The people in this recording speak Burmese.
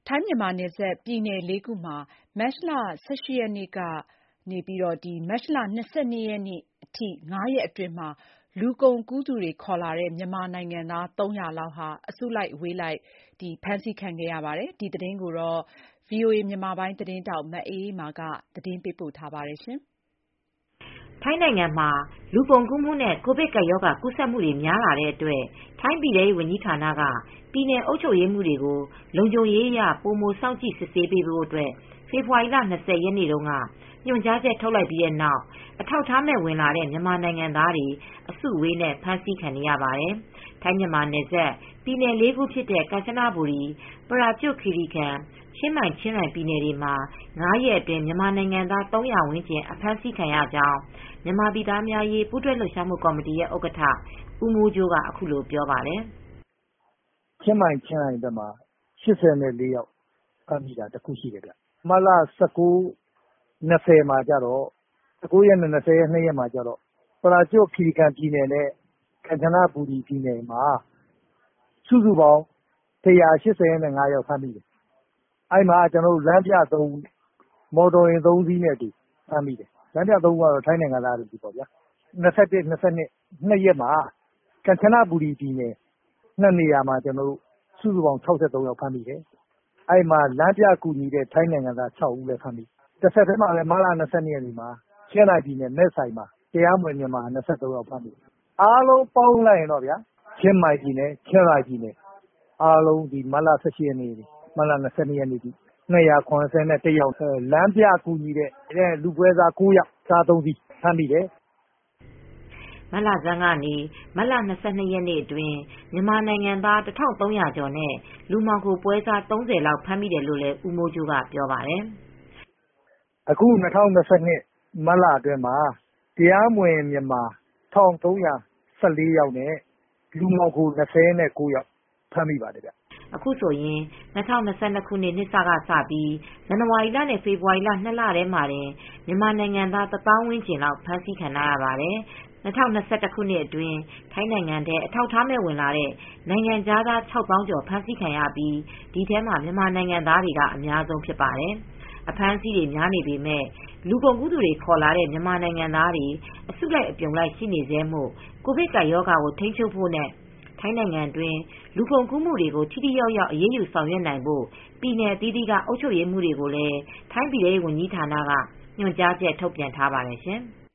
ထိုင်းမြန်မာနယ်စပ်ပြည်နယ် ၄ ခုမှာ မတ်လ ၁၈ ရက်နေ့ကနေ မတ်လ ၂၂ ရက်နေ့အထိ ၅ ရက်အတွင်းမှာ လူကုန်ကူးသူတွေခေါ်လာတဲ့ မြန်မာနိုင်ငံသား ၃၀၀ လောက်ဟာ အစုလိုက်အဝေးလိုက် ဖမ်းဆီးခံခဲ့ရပါတယ်။ ဒီသတင်းကို ဗွီအိုအေမြန်မာပိုင်းသတင်းထောက် မအေးအေးမာက သတင်းပေးပို့ထားပါတယ်။ထိုင်းနိုင်ငံမှာ လူကုန်ကူးမှုနဲ့ ကိုဗစ်ကပ်ရောဂါကူးစက်မှုတွေများလာတဲ့အတွက် ထိုင်းပြည်ထဲရေးဝန်ကြီးဌာနက ပြည်နယ်အုပ်ချုပ်ရေးမှူးတွေကို လုံခြုံရေးအရ ပိုမိုစောင့်ကြည့်စစ်ဆေးပေးဖို့အတွက် ဖေဖေါ်ဝါရီလ ၂၀ ရက်နေ့တုန်းက ညွှန်ကြားချက်ထုတ်လိုက်ပြီးနောက် အထောက်အထားမဲ့ဝင်လာတဲ့ မြန်မာနိုင်ငံသားတွေ အစုအဝေးနဲ့ ဖမ်းဆီးခံနေရပါတယ်။ ထိုင်းမြန်မာနယ်စပ် ပြည်နယ် ၄ ခုဖြစ်တဲ့ ကမ်ချနဘူရီ ပရာကျွတ်ခီရီကန် ချင်းမိုင် ချင်းရိုင်ပြည်နယ်တွေမှာ ၅ ရက်အတွင်း မြန်မာနိုင်ငံသား ၃၀၀ ဝန်းကျင် အဖမ်းဆီးခံရကြောင်း မြန်မာပြည်သားများအရေး ပူးတွဲလှုပ်ရှားမှုကော်မတီရဲ့ ဥက္ကဋ္ဌ ဦးမိုးကြိုးက အခုလိုပြောပါတယ်။ ချင်းမိုင် ချင်းရိုင်ဘက်မှာ ၈၄ ယောက်ဖမ်းမိတာတခုရှိတယ်။ မတ်လ ၁၉ ၂၀ မှာတော့ ပရာကျွတ်ခီရီကန်ပြည်နယ်နဲ့ ကမ်ချနဘူရီပြည်နယ်မှာ စုစုပေါင်း ၁၈၅ ယောက်ဖမ်းမိတယ်။ အဲဒီမှာ လမ်းပြ ၃ ဦး မော်တော်ယာဉ် ၃ စီးနဲ့အတူဖမ်းမိတယ်။ လမ်းပြ ၃ ဦးကတော့ ထိုင်းနိုင်ငံသားတွေပေါ့ဗျာ။ ၂၁ ၊၂၂ ၂ ရက်မှာ ကမ်ချနဘူရီပြည်နယ် ၂ နေရာမှာ စုစုပေါင်း ၆၃ ယောက်ဖမ်းမိတယ်။ အဲဒီမှာ လမ်းပြကူညီတဲ့ ထိုင်းနိုင်ငံသား ၆ ဦးလည်းဖမ်းမိတယ်။ တဆက်တည်းမှာပဲ မတ်လ ၂၂ ရက်နေ့မှာ ချင်းရိုင်ပြည်နယ် မဲဆိုင်မှာ တရားမဝင်မြန်မာ ၂၃ ယောက်ဖမ်းမိတယ်။ အားလုံးပေါင်းလိုက်ရင်တော့ ချင်းမိုင်ပြည်နယ် ချင်းရိုင်ပြည်နယ် အားလုံး မတ်လ ၁၈ ရက်နေ့ကနေ မတ်လ ၂၂ ရက်နေ့အထိ ၂၇၁ ယောက် လမ်းပြကူညီတဲ့ လူပွဲစား ၉ ယောက် ကား ၃ စီးဖမ်းမိတယ်။မတ်လဆန်းကနေ မတ်လ ၂၂ ရက်နေ့အတွင်း မြန်မာနိုင်ငံသား ၁,၃၀၀ ကျော်နဲ့ လူမှောင်ခိုပွဲစား ၃၀ လောက်ဖမ်းမိတယ်လို့လည်း ဦးမိုးကြိုးကပြောပါတယ်။ အခု ၂၀၂၂ မတ်လအတွင်းမှာ တရားမဝင်မြန်မာ ၁,၃၁၄ ယောက်နဲ့ လူမှောင်ခို ၂၉ ယောက်ဖမ်းမိပါတယ်။ အခုဆိုရင် ၂၀၂၂ ခုနှစ် နှစ်စကစပြီး ဇန်နဝါရီလနဲ့ ဖေဖေါ်ဝါရီလ ၂ လထဲမှာတင် မြန်မာနိုင်ငံသား ၁ သောင်းဝန်းကျင်လောက် ဖမ်းဆီးခံထားရပါတယ်။ ၂၀၂၁ ခုနှစ်အတွင်း ထိုင်းနိုင်ငံထဲ အထောက်အထားမဲ့ဝင်လာတဲ့ နိုင်ငံခြားသား ၆ သောင်းကျော် ဖမ်းဆီးခံရပြီး ဒီထဲမှာ မြန်မာနိုင်ငံသားတွေက အများဆုံးဖြစ်ပါတယ်။ အဖမ်းအဆီးတွေများနေပေမဲ့ လူကုန်ကူးသူတွေခေါ်လာတဲ့ မြန်မာနိုင်ငံသားတွေ အစုလိုက်အပြုံလိုက်ရှိနေဆဲမို့ ကိုဗစ်ကပ်ရောဂါကို ထိန်းချုပ်ဖို့နဲ့ ထိုင်းနိုင်ငံတွင်း လူကုန်ကူးမှုတွေကို ထိထိရောက်ရောက် အရေးယူဆောင်ရွက်နိုင်ဖို့ ပြည်နယ်အသီးသီးက အုပ်ချုပ်ရေးမှူးတွေကိုလည်း ထိုင်းပြည်ထဲရေးဝန်ကြီးဌာနက ညွှန်ကြားချက်ထုတ်ပြန်ထားပါတယ်ရှင်။